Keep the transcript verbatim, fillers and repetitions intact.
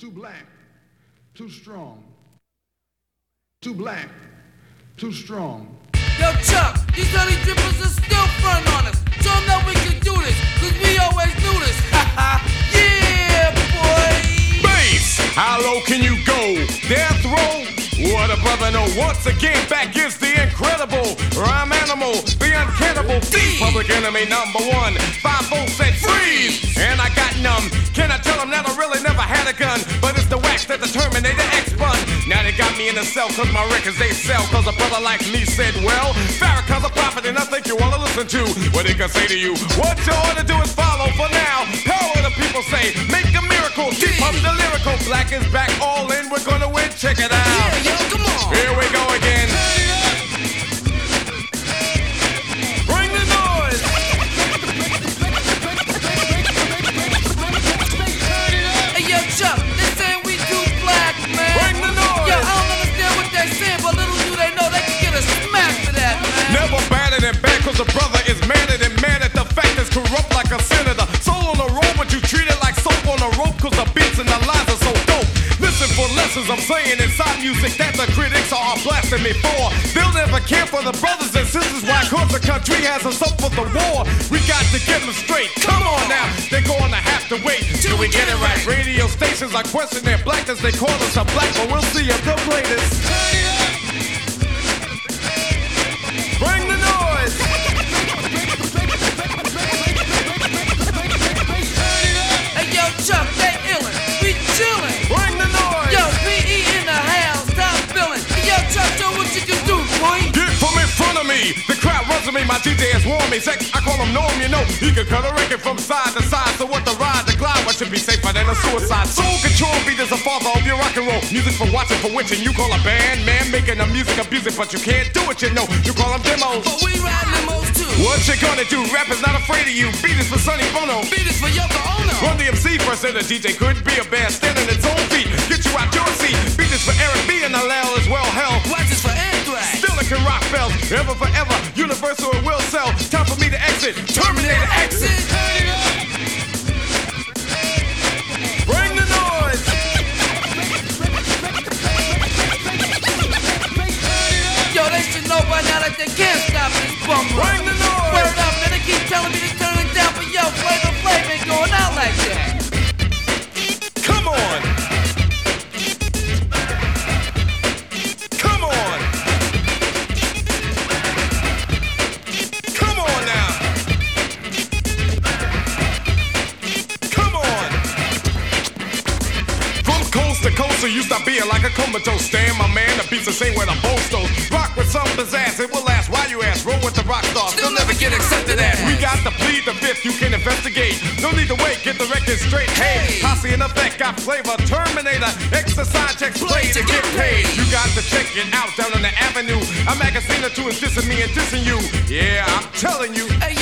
Too black, too strong. Too black, too strong. Yo, Chuck, these honey drippers are still front on us. Show them that we can do this, cause we always do this. Yeah, boy! Bass! How low can you go? Death row? What a brother know. Once again, back is the incredible rhyme animal, the uncannibal thief, public enemy number one. Five volts said freeze, and I got numb. Can I tell them that I really never had a gun? But it's the wax that the Terminator X-Bun. Now they got me in the cell, cause my records they sell. Cause a brother like me said, well, Farrakhan's a prophet, and I think you wanna listen to what he can say to you. What you ought to do is follow for now. Power the people say, make a miracle, keep up the lyrical. Black is back, all in, we're gonna win, check it out. Yeah, yo, come on. Here we go again. Bring the noise. Hey, yo, Chuck, they saying we too black, man. Bring the noise. Yo, I don't understand what they're saying, but little do they know they can get a smack for that, man. Never badder than bad, cause a brother is madder than mad at the fact that's corrupt like a senator. Soul on the road, but you treat it like soap on a rope, cause the beats and the lines are so dope. Listen for lessons I'm saying inside music that the critics are blasting me for. They'll never care for the brothers and sisters. Why cause the country has us up for the war. We got to get them straight. Come on now, they're gonna have to wait till we get it right. Radio stations are questioning their blackness. They call us a black, but we'll see if they'll play this. Bring the noise. Hey, yo, Chuck, they illin'. We chillin'. Bring the noise. Yo, P E in the house, top billin'. Hey, yo, Chuck, show what you can do, boy. Get from in front of me. The crowd runs to me. My D J has warned me. Sex, I call him Norm, you know. He can cut a record from side to side. So what the ride, the glide, what should be safer than a suicide? Soul control beat is the father of your rock and roll. Music for watching, for witching. You call a band, man, making the music abusive, but you can't do it, you know. You call them demos. But we ride limos too. What you gonna do? Rap is not afraid of you. Beat is for Sonny Bono. Beat is for Yoko Ono. Run the M C first, and the D J could be a band standing its own feet. Get you out your seat. Beat is for Eric B and Hallel as well. Hell, Watch is for Anthrax. still it can rock bells. Ever forever, universal it will sell. Time for me to exit. Terminator exit. Bring the noise. Yo, they should know by now that they can't stop this bum run. Bring the noise. Word up, man, they keep telling me to turn it down, but yo, Flavor Flav ain't going out like that. Come on. Come on. Come on now. Come on. From coast to coast, so you stop being like a comatose. Stand, my man, the beats the same where the boast goes. Rock with some pizzazz, it will last while you ask. Roll with the rock stars, they'll never get accepted as. We got to plead the fifth, you can investigate. No need to wait, get the record straight. Hey, Posse in effect, got flavor. Terminator, exercise checks, play to get paid. You got to check it out down on the avenue. A magazine or two is dissing me and dissing you. Yeah, I'm telling you. Hey,